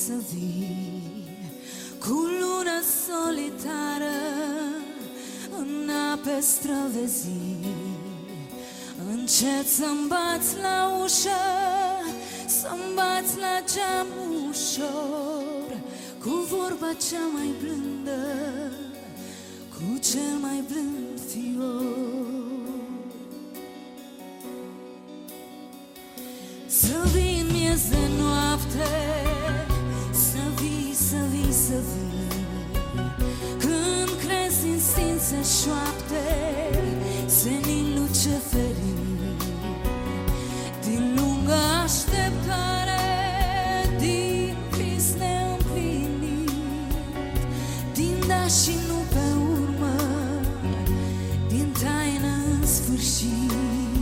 să vii cu luna solitară în ape străvezii. Încet să-mi bați la ușă, să-mi bați la geam ușor, cu vorba cea mai blândă, cu cel mai blând fior. Să vii în miez de noapte, să vii, să vii, să vii, când crezi instinct să șoapte senin luceferii. Din lungă așteptare, din vis neîmplinit, din da și nu pe urmă, din taină în sfârșit.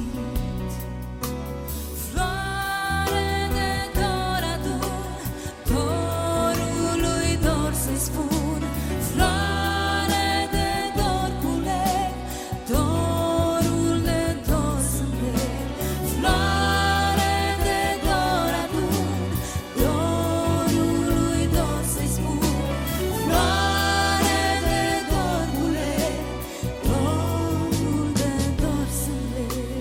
Floare de dor adun, dorului dor să-i spun. Floare de dor culeg, dorul de dor să-mi leg. Floare de dor adun, dorului dor să-i spun. Floare de dor culeg, dorul de dor să-mi leg.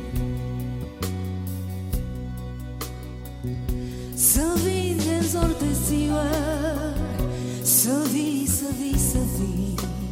Să vii de zor de ziua, să vii, să vii, să vii,